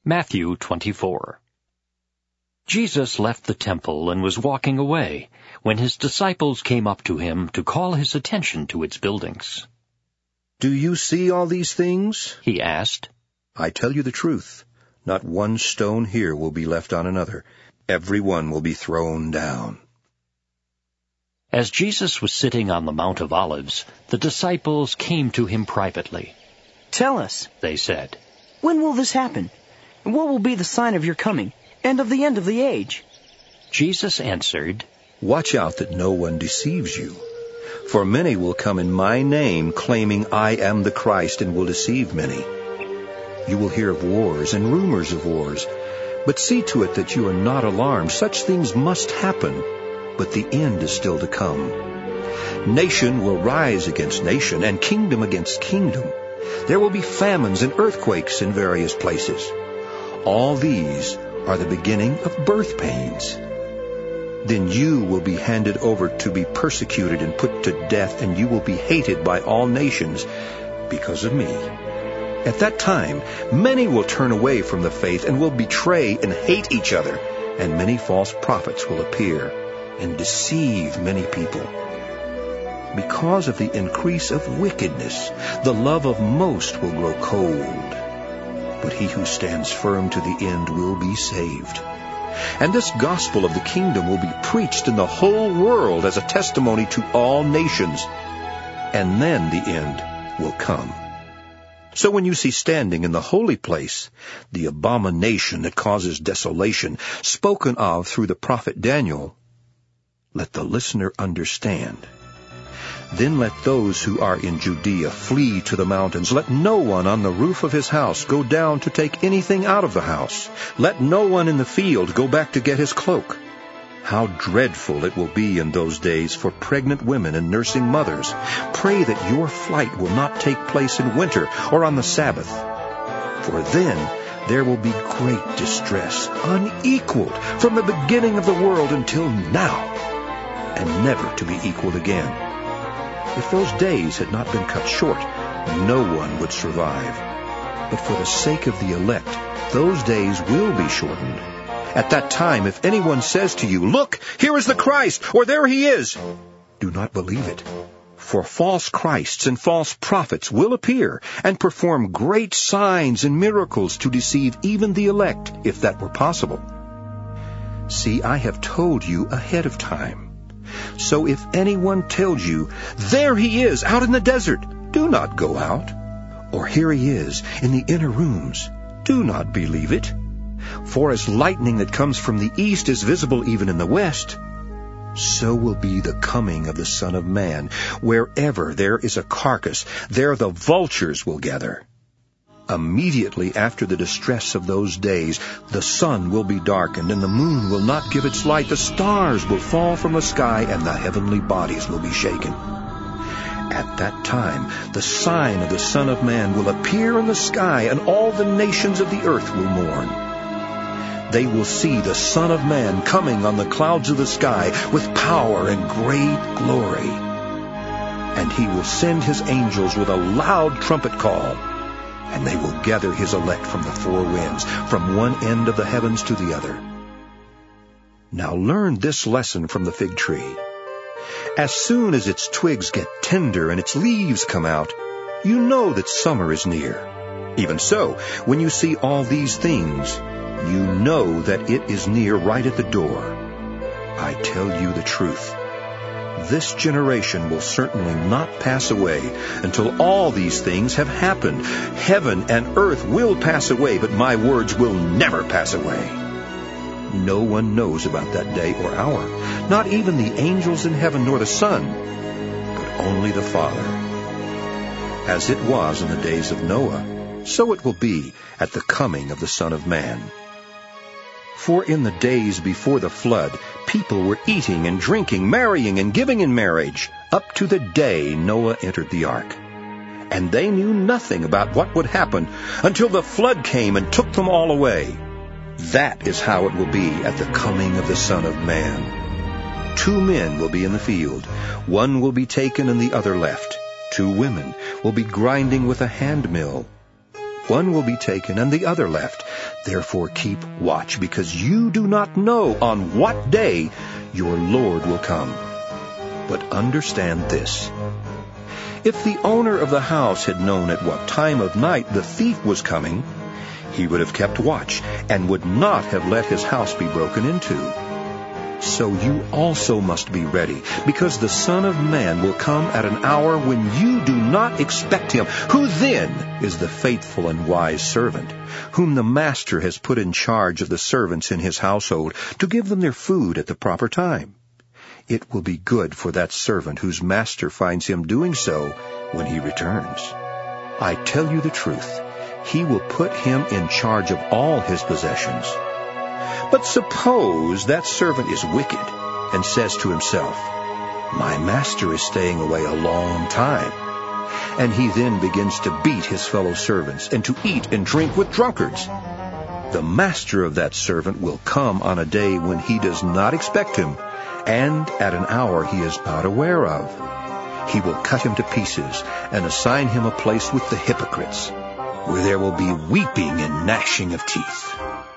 Matthew 24. Jesus left the temple and was walking away when his disciples came up to him to call his attention to its buildings. "Do you see all these things?" He asked. "I tell you the truth. Not one stone here will be left on another. Every one will be thrown down." As Jesus was sitting on the Mount of Olives, the disciples came to him privately. "Tell us," they said, "when will this happen? And what will be the sign of your coming and of the end of the age?" Jesus answered, "Watch out that no one deceives you. For many will come in my name, claiming I am the Christ, and will deceive many. You will hear of wars and rumors of wars, but see to it that you are not alarmed. Such things must happen, but the end is still to come. Nation will rise against nation, and kingdom against kingdom. There will be famines and earthquakes in various places. All these are the beginning of birth pains. Then you will be handed over to be persecuted and put to death, and you will be hated by all nations because of me. At that time, many will turn away from the faith and will betray and hate each other, and many false prophets will appear and deceive many people. Because of the increase of wickedness, the love of most will grow cold. But he who stands firm to the end will be saved. And this gospel of the kingdom will be preached in the whole world as a testimony to all nations. And then the end will come. So when you see standing in the holy place the abomination that causes desolation, spoken of through the prophet Daniel, let the listener understand. Then let those who are in Judea flee to the mountains. Let no one on the roof of his house go down to take anything out of the house. Let no one in the field go back to get his cloak. How dreadful it will be in those days for pregnant women and nursing mothers. Pray that your flight will not take place in winter or on the Sabbath. For then there will be great distress, unequaled from the beginning of the world until now, and never to be equaled again. If those days had not been cut short, no one would survive. But for the sake of the elect, those days will be shortened. At that time, if anyone says to you, 'Look, here is the Christ,' or 'There he is,' do not believe it. For false Christs and false prophets will appear and perform great signs and miracles to deceive even the elect, if that were possible. See, I have told you ahead of time. So if anyone tells you, 'There he is, out in the desert,' do not go out. Or 'Here he is, in the inner rooms,' do not believe it. For as lightning that comes from the east is visible even in the west, so will be the coming of the Son of Man. Wherever there is a carcass, there the vultures will gather. Immediately after the distress of those days, the sun will be darkened, and the moon will not give its light. The stars will fall from the sky, and the heavenly bodies will be shaken. At that time, the sign of the Son of Man will appear in the sky, and all the nations of the earth will mourn. They will see the Son of Man coming on the clouds of the sky with power and great glory. And he will send his angels with a loud trumpet call, and they will gather his elect from the four winds, from one end of the heavens to the other. Now learn this lesson from the fig tree. As soon as its twigs get tender and its leaves come out, you know that summer is near. Even so, when you see all these things, you know that it is near, right at the door. I tell you the truth. This generation will certainly not pass away until all these things have happened. Heaven and earth will pass away, but my words will never pass away. No one knows about that day or hour, not even the angels in heaven nor the Son, but only the Father. As it was in the days of Noah, so it will be at the coming of the Son of Man. For in the days before the flood, people were eating and drinking, marrying and giving in marriage, up to the day Noah entered the ark. And they knew nothing about what would happen until the flood came and took them all away. That is how it will be at the coming of the Son of Man. 2 men will be in the field. One will be taken and the other left. 2 women will be grinding with a hand mill. One will be taken and the other left. Therefore keep watch, because you do not know on what day your Lord will come. But understand this. If the owner of the house had known at what time of night the thief was coming, he would have kept watch and would not have let his house be broken into. So you also must be ready, because the Son of Man will come at an hour when you do not expect him. Who then is the faithful and wise servant, whom the master has put in charge of the servants in his household to give them their food at the proper time? It will be good for that servant whose master finds him doing so when he returns. I tell you the truth, he will put him in charge of all his possessions. But suppose that servant is wicked and says to himself, "My master is staying away a long time," and he then begins to beat his fellow servants and to eat and drink with drunkards. The master of that servant will come on a day when he does not expect him, and at an hour he is not aware of. He will cut him to pieces and assign him a place with the hypocrites, where there will be weeping and gnashing of teeth.